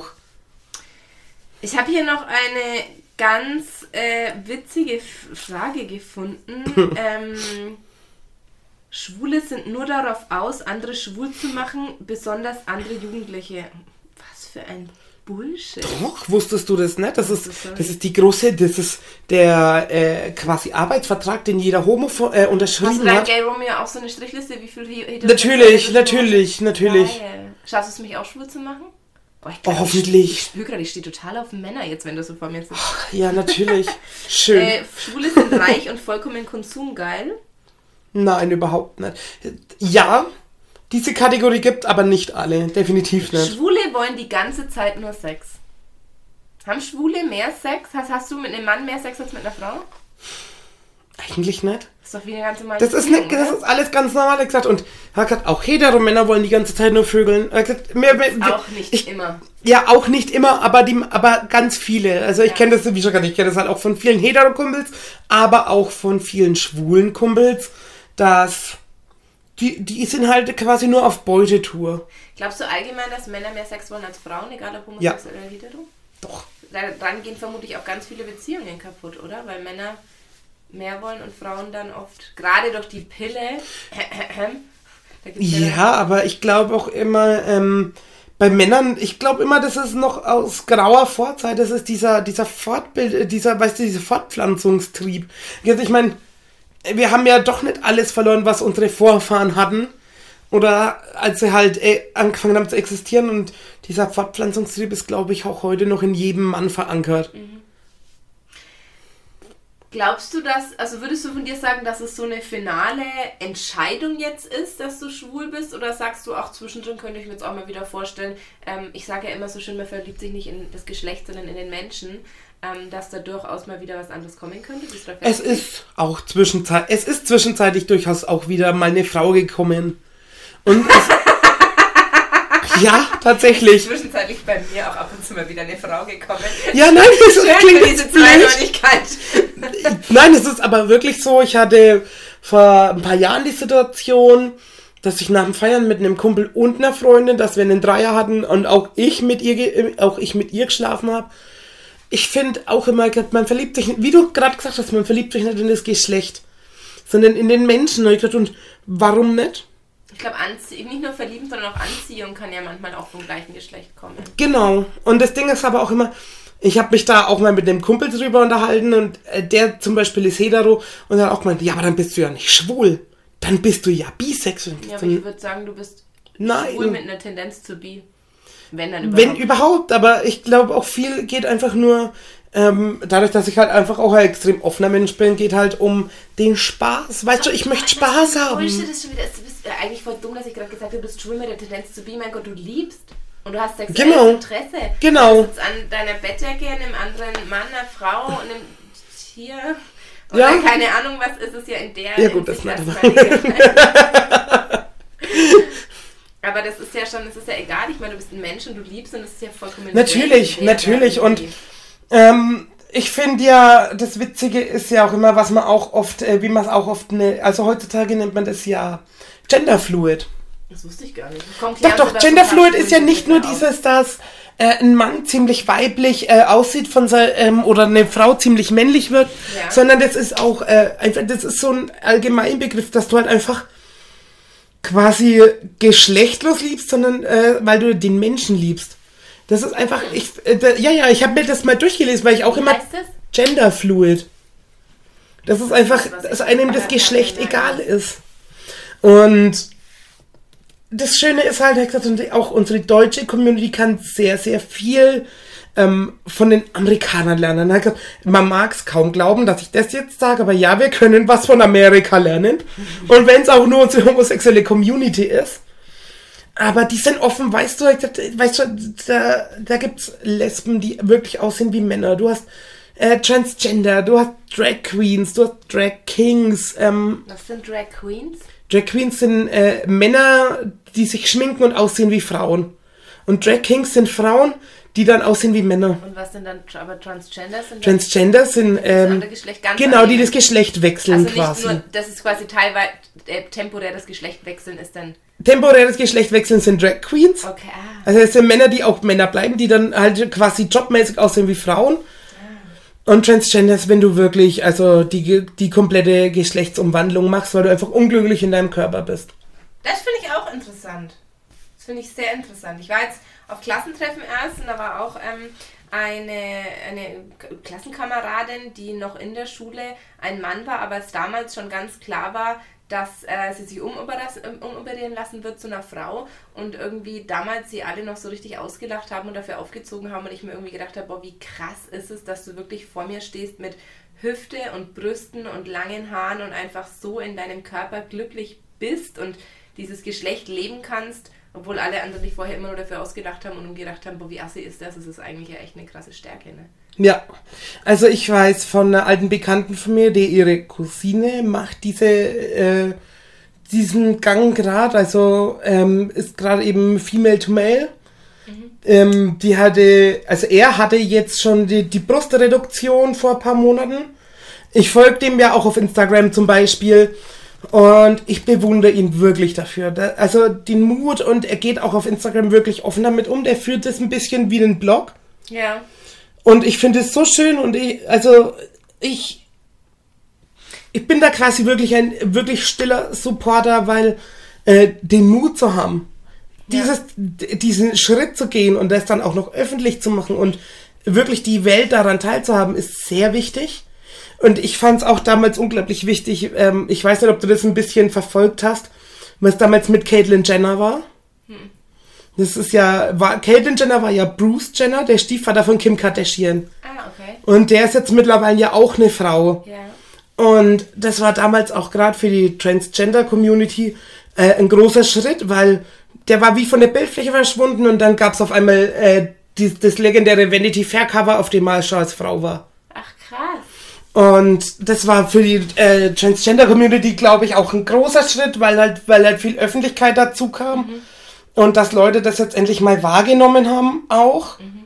Ich habe hier noch eine ganz äh, witzige F- Frage gefunden. ähm, Schwule sind nur darauf aus, andere schwul zu machen, besonders andere Jugendliche. Was für ein Bullshit. Doch, wusstest du das nicht? Das ist, das ist die große, das ist der äh, quasi Arbeitsvertrag, den jeder Homo äh, unterschrieben hat. Hast du hat. bei Gay Romeo auch so eine Strichliste, wie viel Heterosexuelle... Natürlich, natürlich, natürlich. Geil. Schaffst du es mich auch schwul zu machen? Boah, ich glaub, oh, hoffentlich. Ich spüre gerade, ich stehe total auf Männer jetzt, wenn du so vor mir sitzt. Oh, ja, natürlich. Schön. Äh, Schwule sind reich und vollkommen konsumgeil. Nein, überhaupt nicht. Ja, Diese Kategorie gibt aber nicht alle, definitiv nicht. Schwule wollen die ganze Zeit nur Sex. Haben Schwule mehr Sex? Hast, hast du mit einem Mann mehr Sex als mit einer Frau? Eigentlich nicht. Das ist doch wie eine ganze normale Das ist, nicht, das ist alles ganz normal gesagt. Und er hat gesagt, auch hetero-Männer wollen die ganze Zeit nur vögeln. Er hat gesagt, mehr, mehr, auch nicht ich, immer. Ja, auch nicht immer, aber, die, aber ganz viele. Also ich ja. kenne das, wie schon gesagt, ich kenne das halt auch von vielen hetero-Kumpels, aber auch von vielen schwulen Kumpels, dass die, die sind halt quasi nur auf Beutetour. Glaubst du allgemein, dass Männer mehr Sex wollen als Frauen, egal ob homosexuell ja. oder hetero? Doch. Daran gehen vermutlich auch ganz viele Beziehungen kaputt, oder? Weil Männer mehr wollen und Frauen dann oft, gerade durch die Pille. da gibt's ja, ja aber ich glaube auch immer, ähm, bei Männern, ich glaube immer, das ist noch aus grauer Vorzeit, das ist dieser, dieser Fortbild, dieser, weißt du, dieser Fortpflanzungstrieb. Ich meine, wir haben ja doch nicht alles verloren, was unsere Vorfahren hatten. Oder als sie halt äh, angefangen haben zu existieren, und dieser Fortpflanzungstrieb ist, glaube ich, auch heute noch in jedem Mann verankert. Mhm. Glaubst du, dass, also würdest du von dir sagen, dass es so eine finale Entscheidung jetzt ist, dass du schwul bist? Oder sagst du auch zwischendrin, könnte ich mir jetzt auch mal wieder vorstellen, ähm, ich sage ja immer so schön, man verliebt sich nicht in das Geschlecht, sondern in den Menschen, ähm, dass da durchaus mal wieder was anderes kommen könnte? Bist du da es ist auch zwischenzeitlich, es ist zwischenzeitlich durchaus auch wieder mal eine Frau gekommen. Und es, ja, tatsächlich. Zwischenzeitlich bei mir auch ab und zu mal wieder eine Frau gekommen. Ja, nein, das Schön klingt für diese Zweideutigkeit. Nein, es ist aber wirklich so, ich hatte vor ein paar Jahren die Situation, dass ich nach dem Feiern mit einem Kumpel und einer Freundin, dass wir einen Dreier hatten und auch ich mit ihr, auch ich mit ihr geschlafen habe. Ich finde auch immer, man verliebt sich, wie du gerade gesagt hast, man verliebt sich nicht in das Geschlecht, sondern in den Menschen. Und warum nicht? Ich glaube, nicht nur verlieben, sondern auch Anziehung kann ja manchmal auch vom gleichen Geschlecht kommen. Genau. Und das Ding ist aber auch immer, ich habe mich da auch mal mit einem Kumpel drüber unterhalten, und der zum Beispiel ist hetero, und er hat auch gemeint, ja, aber dann bist du ja nicht schwul. Dann bist du ja bisexuell. Ja, aber ich würde sagen, du bist Nein. schwul mit einer Tendenz zu bi. Wenn dann überhaupt. Wenn überhaupt, aber ich glaube auch viel geht einfach nur, ähm, dadurch, dass ich halt einfach auch ein extrem offener Mensch bin, geht halt um den Spaß. Weißt du, ich oh, möchte Spaß haben. Bullshit ist schon wieder, es ist eigentlich voll dumm, dass ich gerade gesagt habe, du bist schwul mit der Tendenz zu bi. Mein Gott, du liebst. Und du hast sexuelles genau. Interesse. Genau. Du sitzt an deiner Bettdecke, einem anderen Mann, einer Frau und einem Tier. Oder ja. keine Ahnung, was ist es ja in der ja, gut, das nicht aber das ist ja schon, das ist ja egal. Ich meine, du bist ein Mensch und du liebst, und das ist ja vollkommen natürlich, natürlich. Und ähm, ich finde ja, das Witzige ist ja auch immer, was man auch oft, äh, wie man es auch oft, ne, also heutzutage nennt man das ja Genderfluid. Das wusste ich gar nicht. Kommt doch, doch, Genderfluid ist ja nicht nur dieses, dass äh, ein Mann ziemlich weiblich äh, aussieht von sein, ähm, oder eine Frau ziemlich männlich wird, ja. sondern das ist auch äh, einfach, das ist so ein Allgemeinbegriff, dass du halt einfach quasi geschlechtlos liebst, sondern äh, weil du den Menschen liebst. Das ist einfach, ich, äh, da, ja, ja, ich habe mir das mal durchgelesen, weil ich auch Wie immer heißt das? Genderfluid. Das ist einfach, dass einem das Geschlecht egal ist. Und das Schöne ist halt, auch unsere deutsche Community kann sehr, sehr viel ähm, von den Amerikanern lernen. Man mag es kaum glauben, dass ich das jetzt sage, aber ja, wir können was von Amerika lernen. Und wenn es auch nur unsere homosexuelle Community ist. Aber die sind offen, weißt du, weißt du, da, da gibt's Lesben, die wirklich aussehen wie Männer. Du hast äh, Transgender, du hast Drag Queens, du hast Drag Kings. Ähm, was sind Drag Queens? Drag Queens sind äh, Männer, die sich schminken und aussehen wie Frauen. Und Drag Kings sind Frauen, die dann aussehen wie Männer. Und was sind dann aber Transgender? Sind Transgender sind ähm, das Geschlecht ganz genau, die das Geschlecht wechseln also quasi. Nur, das ist quasi teilweise äh, temporär das Geschlecht wechseln ist dann. Temporäres Geschlecht wechseln sind Drag Queens. Okay. Ah. Also es sind Männer, die auch Männer bleiben, die dann halt quasi jobmäßig aussehen wie Frauen. Und Transgenders, wenn du wirklich also die, die komplette Geschlechtsumwandlung machst, weil du einfach unglücklich in deinem Körper bist. Das finde ich auch interessant. Das finde ich sehr interessant. Ich war jetzt auf Klassentreffen erst, und da war auch ähm, eine, eine Klassenkameradin, die noch in der Schule ein Mann war, aber es damals schon ganz klar war, dass äh, sie sich umoperieren lassen wird zu einer Frau, und irgendwie damals sie alle noch so richtig ausgelacht haben und dafür aufgezogen haben, und ich mir irgendwie gedacht habe, boah, wie krass ist es, dass du wirklich vor mir stehst mit Hüfte und Brüsten und langen Haaren und einfach so in deinem Körper glücklich bist, und dieses Geschlecht leben kannst, obwohl alle anderen dich vorher immer nur dafür ausgedacht haben und gedacht haben, boah, wie assi ist das, das ist eigentlich ja echt eine krasse Stärke, ne? Ja, also ich weiß von einer alten Bekannten von mir, die ihre Cousine macht diese, äh, diesen Gang gerade, also ähm, ist gerade eben Female to Male. Mhm. Ähm, die hatte, also er hatte jetzt schon die, die Brustreduktion vor ein paar Monaten. Ich folge dem ja auch auf Instagram zum Beispiel. Und ich bewundere ihn wirklich dafür. Da, also den Mut, und er geht auch auf Instagram wirklich offen damit um. Der führt das ein bisschen wie einen Blog. Ja. Und ich finde es so schön, und ich, also ich, ich bin da quasi wirklich ein wirklich stiller Supporter, weil äh, den Mut zu haben, ja. dieses, diesen Schritt zu gehen und das dann auch noch öffentlich zu machen und wirklich die Welt daran teilzuhaben, ist sehr wichtig. Und ich fand es auch damals unglaublich wichtig, ähm, ich weiß nicht, ob du das ein bisschen verfolgt hast, was damals mit Caitlyn Jenner war. Hm. Das ist ja, war, Caitlyn Jenner war ja Bruce Jenner, der Stiefvater von Kim Kardashian. Ah, okay. Und der ist jetzt mittlerweile ja auch eine Frau. Ja. Und das war damals auch gerade für die Transgender-Community äh, ein großer Schritt, weil der war wie von der Bildfläche verschwunden, und dann gab es auf einmal äh, die, das legendäre Vanity Fair Cover, auf dem Marshall als Frau war. Ach, krass. Und das war für die äh, Transgender-Community, glaube ich, auch ein großer Schritt, weil halt, weil halt viel Öffentlichkeit dazu kam. Mhm. Und dass Leute das jetzt endlich mal wahrgenommen haben auch. Mhm.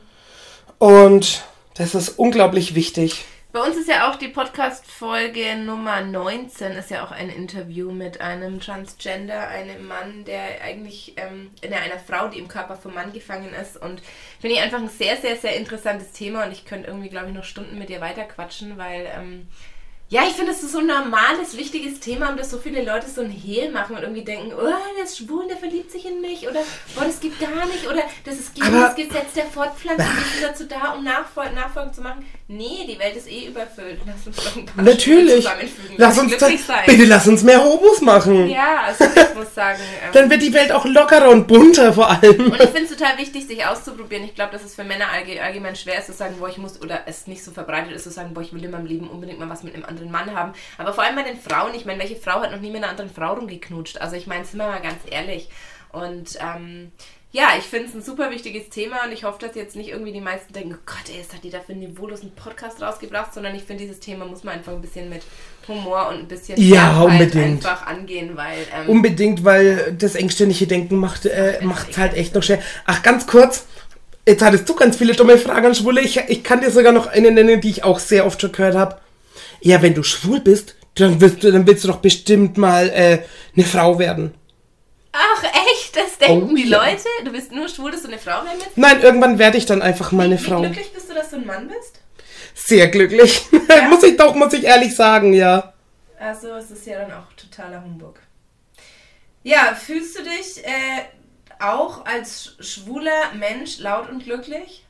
Und das ist unglaublich wichtig. Bei uns ist ja auch die Podcast-Folge Nummer neunzehn, ist ja auch ein Interview mit einem Transgender, einem Mann, der eigentlich, ähm, einer Frau, die im Körper vom Mann gefangen ist. Und finde ich einfach ein sehr, sehr, sehr interessantes Thema, und ich könnte irgendwie, glaube ich, noch Stunden mit dir weiterquatschen, weil, ähm, ja, ich finde, das ist so ein normales, wichtiges Thema, um das so viele Leute so ein Hehl machen und irgendwie denken, oh, der ist schwul, der verliebt sich in mich, oder, boah, das geht gar nicht, oder das ist gegen das Gesetz der Fortpflanzung, wir sind dazu da, um Nachfolgen, Nachfolgen zu machen. Nee, die Welt ist eh überfüllt. Lass uns doch ein paar Natürlich. zusammenfügen. Lass uns da, bitte lass uns mehr Hobos machen. Ja, also ich muss sagen... Ähm, dann wird die Welt auch lockerer und bunter vor allem. Und ich finde es total wichtig, sich auszuprobieren. Ich glaube, dass es für Männer allgemein schwer ist zu sagen, boah, ich muss, oder es nicht so verbreitet ist zu sagen, boah, ich will in meinem Leben unbedingt mal was mit einem anderen Mann haben. Aber vor allem bei den Frauen, ich meine, welche Frau hat noch nie mit einer anderen Frau rumgeknutscht? Also ich meine, sind wir mal ganz ehrlich. Und ähm, ja, ich finde es ein super wichtiges Thema, und ich hoffe, dass jetzt nicht irgendwie die meisten denken, oh Gott, ey, was hat die da für einen niveaulosen Podcast rausgebracht, sondern ich finde, dieses Thema muss man einfach ein bisschen mit Humor und ein bisschen ja, unbedingt. einfach angehen, weil... Ähm, unbedingt, weil das engständige Denken macht äh, es halt echt noch schwer. Ach, ganz kurz, jetzt hattest du ganz viele dumme Fragen an Schwule. Ich, ich kann dir sogar noch eine nennen, die ich auch sehr oft schon gehört habe. Ja, wenn du schwul bist, dann willst du, dann willst du doch bestimmt mal äh, eine Frau werden. Ach, echt? Das denken oh, die ja. Leute? Du bist nur schwul, dass du eine Frau werden willst? Nein, irgendwann werde ich dann einfach mal eine wie, Frau. Wie glücklich bist du, dass du ein Mann bist? Sehr glücklich. Ja? muss ich doch, muss ich ehrlich sagen, ja. Also, es ist ja dann auch totaler Humbug. Ja, fühlst du dich äh, auch als schwuler Mensch laut und glücklich?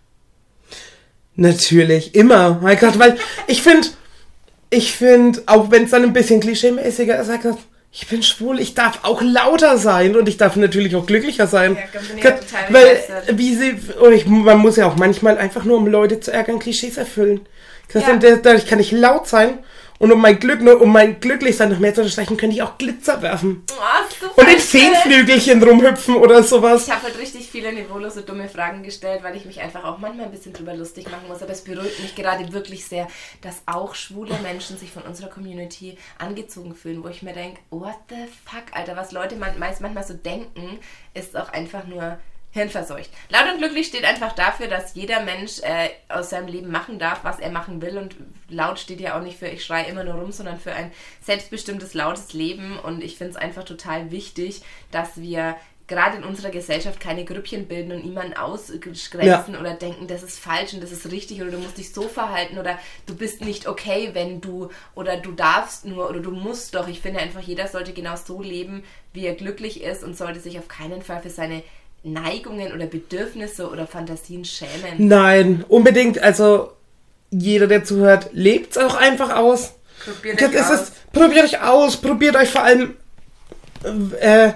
Natürlich, immer. Mein Gott, weil ich finde, ich finde, auch wenn es dann ein bisschen klischeemäßiger ist, sagt ich bin schwul, ich darf auch lauter sein, und ich darf natürlich auch glücklicher sein. Ja, bin ich ja total weil, begeistert. Wie sie, und ich, man muss ja auch manchmal einfach nur, um Leute zu ärgern, Klischees erfüllen. Ja. Dadurch kann ich laut sein, und um mein Glück, nur um mein Glücklichsein noch mehr zu unterstreichen, könnte ich auch Glitzer werfen. Oh, und in Feenflügelchen rumhüpfen oder sowas. Ich habe halt richtig viele niveaulose, dumme Fragen gestellt, weil ich mich einfach auch manchmal ein bisschen drüber lustig machen muss. Aber es beruhigt mich gerade wirklich sehr, dass auch schwule Menschen sich von unserer Community angezogen fühlen, wo ich mir denke, what the fuck, Alter, was Leute man, meist manchmal so denken, ist auch einfach nur hirnverseucht. Laut und glücklich steht einfach dafür, dass jeder Mensch äh, aus seinem Leben machen darf, was er machen will, und laut steht ja auch nicht für ich schreie immer nur rum, sondern für ein selbstbestimmtes, lautes Leben, und ich finde es einfach total wichtig, dass wir gerade in unserer Gesellschaft keine Grüppchen bilden und niemanden ausgrenzen ja. oder denken, das ist falsch und das ist richtig, oder du musst dich so verhalten, oder du bist nicht okay, wenn du, oder du darfst nur, oder du musst doch. Ich finde einfach, jeder sollte genau so leben, wie er glücklich ist, und sollte sich auf keinen Fall für seine Neigungen oder Bedürfnisse oder Fantasien schämen. Nein, unbedingt. Also jeder, der zuhört, lebt es auch einfach aus. Probiert euch aus. Es, probiert euch aus. Probiert euch vor allem äh,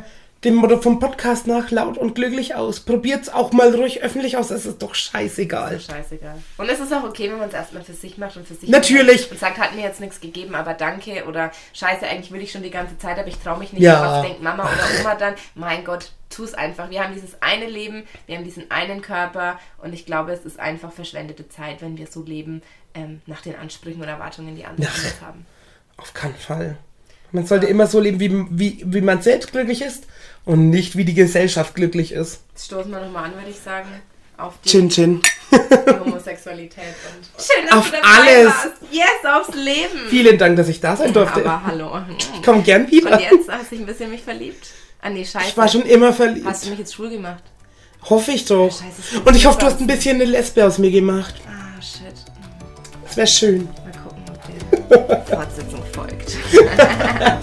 dem Motto vom Podcast nach, laut und glücklich aus. Probiert's auch mal ruhig öffentlich aus, es ist doch scheißegal. Das ist scheißegal. Und es ist auch okay, wenn man es erstmal für sich macht und für sich Natürlich. macht und sagt, hat mir jetzt nichts gegeben, aber danke oder scheiße, eigentlich will ich schon die ganze Zeit, aber ich traue mich nicht, ja. was denkt Mama oder Oma dann? Mein Gott, tu es einfach. Wir haben dieses eine Leben, wir haben diesen einen Körper und ich glaube, es ist einfach verschwendete Zeit, wenn wir so leben, ähm, nach den Ansprüchen oder Erwartungen, die andere ja. haben. Auf keinen Fall. Man sollte ja. immer so leben, wie, wie, wie man selbst glücklich ist und nicht, wie die Gesellschaft glücklich ist. Jetzt stoßen wir nochmal an, würde ich sagen, auf die, Chin Chin. die Homosexualität. Und schön, dass auf du dabei alles. warst. Yes, aufs Leben. Vielen Dank, dass ich da sein durfte. Aber hallo. Ich komme gern wieder. Und jetzt hast du dich ein bisschen in mich verliebt? Ah nee, scheiße. Ich war schon immer verliebt. Hast du mich jetzt schwul gemacht? Hoffe ich doch. Scheiße, und ich hoffe, du hast ein bisschen eine Lesbe aus mir gemacht. Ah, shit. Das wäre schön. Mal gucken, ob die Fortsetzung folgt.